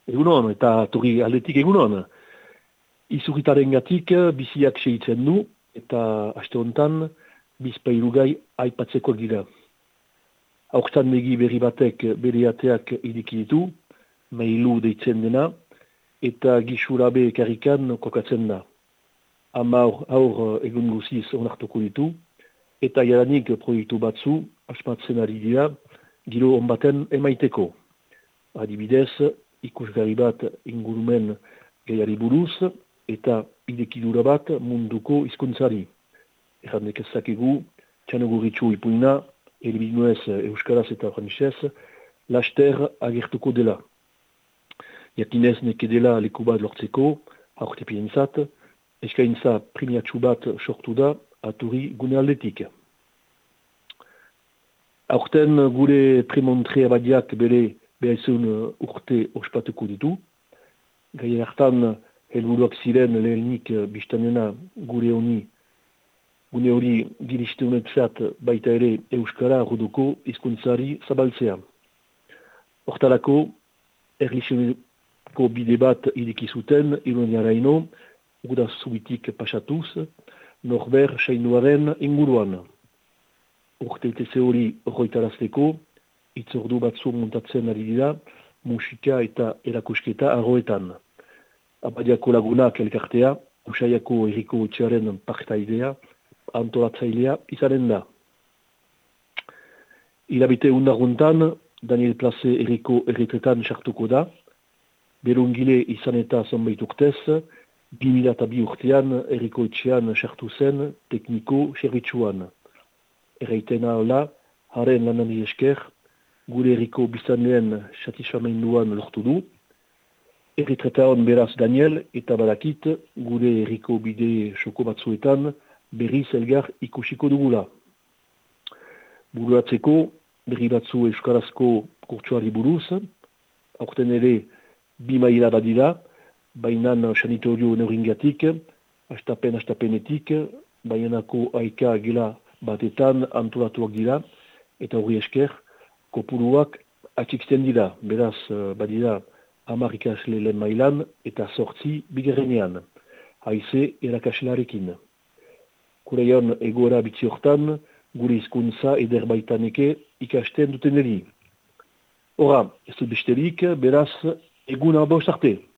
Egunon, eta torri aldetik egunon. Izurritaren gatik biziak segitzen du, eta aste honetan bizpairugai aipatzekoak dira. Aurten begi berri batek bere ateak iriki ditu, mailu deitzen dena, eta gixurabe karrikan kokatzen da. Aur egun guziz onartuko ditu, eta jadanik proiektu batzu asmatzen ari dira, giro onbaten emaiteko. Adibidez, ikusgarri bat ingurumen gaiari buruz, eta idekidura bat munduko hizkuntzari. Errandek ezakegu, txanoguritxu ipuina, elbinuez euskaraz eta frantzez, laster agertuko dela. Jakinez neke dela leku bat lortzeko, aurtepientzat, eskaintza premiatxu bat sortu da aturi gune aldetik. Aurten gure premontrea badiak bere behazun urte ospatuko ditu. Gaien hartan helburuak ziren lehenik biztanena gune hori diriste honetzat baita ere euskara roduko hizkuntzari zabaltzea. Hortalako, erlizioneko bide bat ireki zuten ironiaraino, uda zubitik pasatuz, norber sainuaren inguruan. Urteeteze hori horretarazteko, itzordu batzu montatzen ari dira, musika eta erakusketa arroetan. Abadiako lagunak elkartea, Usaiako Herriko Etxearen partaidea, antolatzailea izanen da. Hilabete undarguntan, Daniel Place Herriko erretretan sartuko da, berungile izan eta zonbait urtez, 2002 urtean Herriko Etxean sartu zen tekniko zerbitzuan. Erraiten ala, haren lanari esker, gure herriko biztanleen satisfamenduan lortu du. Erretretaon beraz Daniel eta badakit gure herriko bide soko batzuetan berriz elgar ikusiko dugula. Buruatzeko berri batzu euskarazko kurtsuari buruz, aurten ere 2 maila badira, bainan sanitorio neuringatik, astapenetik, bainanako aika gela batetan antolatuak dira, eta hori esker, kopuruak atxiksten dira, beraz badira 10 ikasle lehen mailan eta 8 bigarrenean, haize erakaslarekin. Kureion egoera bitzi hortan, gure hizkuntza eder baitaneke ikasten duten eri. Hora, ez dut besterik, beraz, eguna bost arte.